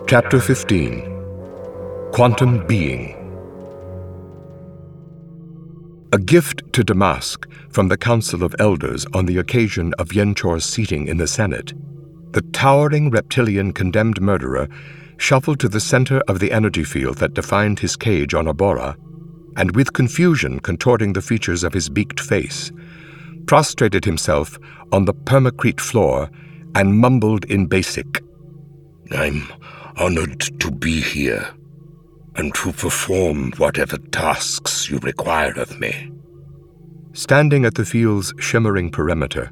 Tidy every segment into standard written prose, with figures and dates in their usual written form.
Chapter 15. Quantum Being. A gift to Damask from the Council of Elders on the occasion of Yenchor's seating in the Senate, the towering reptilian condemned murderer shuffled to the center of the energy field that defined his cage on Abora, and with confusion contorting the features of his beaked face, prostrated himself on the permacrete floor and mumbled in basic, "I'm honored to be here, and to perform whatever tasks you require of me." Standing at the field's shimmering perimeter,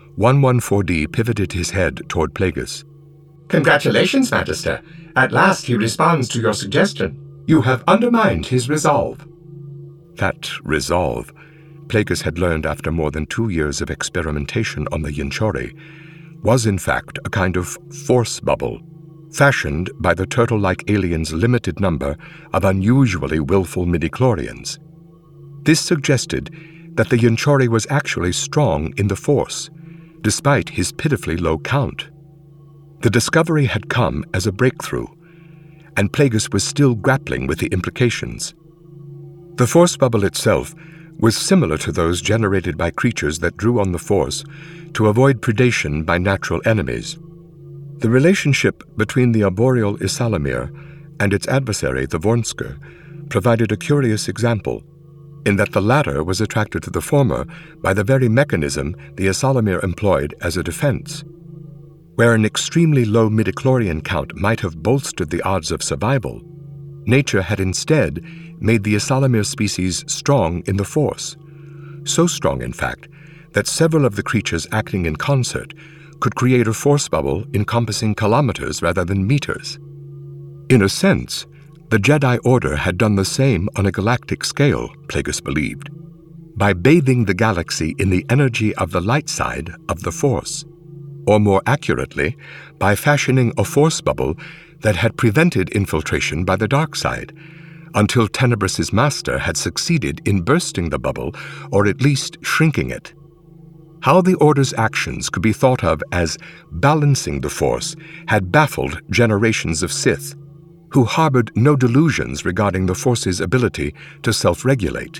114D pivoted his head toward Plagueis. "Congratulations, Magister. At last he responds to your suggestion. You have undermined his resolve." That resolve, Plagueis had learned after more than 2 years of experimentation on the Yenchori, was in fact a kind of force bubble, fashioned by the turtle-like alien's limited number of unusually willful midichlorians. This suggested that the Yenchori was actually strong in the Force, despite his pitifully low count. The discovery had come as a breakthrough, and Plagueis was still grappling with the implications. The Force bubble itself was similar to those generated by creatures that drew on the Force to avoid predation by natural enemies. The relationship between the arboreal Ysalamir and its adversary, the Vornsker, provided a curious example, in that the latter was attracted to the former by the very mechanism the Ysalamir employed as a defense. Where an extremely low midichlorian count might have bolstered the odds of survival, nature had instead made the Ysalamir species strong in the Force, so strong, in fact, that several of the creatures acting in concert could create a force bubble encompassing kilometers rather than meters. In a sense, the Jedi Order had done the same on a galactic scale, Plagueis believed, by bathing the galaxy in the energy of the light side of the Force, or more accurately, by fashioning a force bubble that had prevented infiltration by the dark side, until Tenebrous' master had succeeded in bursting the bubble, or at least shrinking it. How the Order's actions could be thought of as balancing the Force had baffled generations of Sith, who harbored no delusions regarding the Force's ability to self-regulate.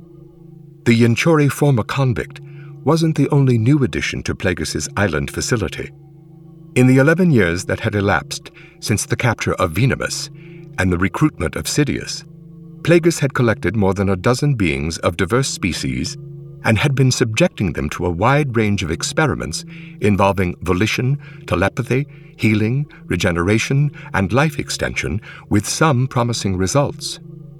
The Yenchori former convict wasn't the only new addition to Plagueis' island facility. In the 11 years that had elapsed since the capture of Venemus and the recruitment of Sidious, Plagueis had collected more than a dozen beings of diverse species and had been subjecting them to a wide range of experiments involving volition, telepathy, healing, regeneration, and life extension, with some promising results.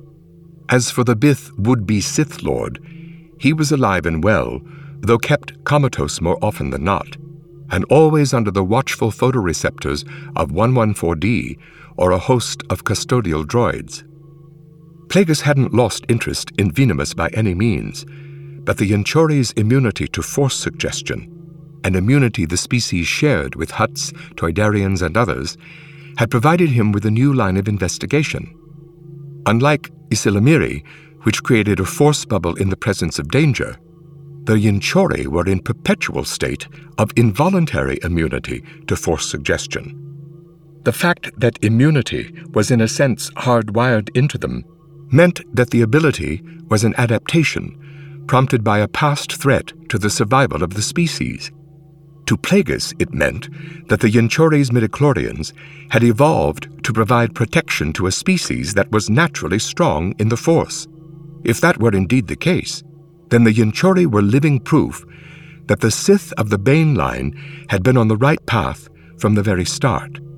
As for the Bith would-be Sith Lord, he was alive and well, though kept comatose more often than not, and always under the watchful photoreceptors of 114D or a host of custodial droids. Plagueis hadn't lost interest in Venemus by any means, but the Yenchori's immunity to force suggestion, an immunity the species shared with Hutts, Toydarians, and others, had provided him with a new line of investigation. Unlike Ysalamiri, which created a force bubble in the presence of danger, the Yenchori were in perpetual state of involuntary immunity to force suggestion. The fact that immunity was in a sense hardwired into them meant that the ability was an adaptation prompted by a past threat to the survival of the species. To Plagueis, it meant that the Yenchori's midichlorians had evolved to provide protection to a species that was naturally strong in the Force. If that were indeed the case, then the Yenchori were living proof that the Sith of the Bane line had been on the right path from the very start.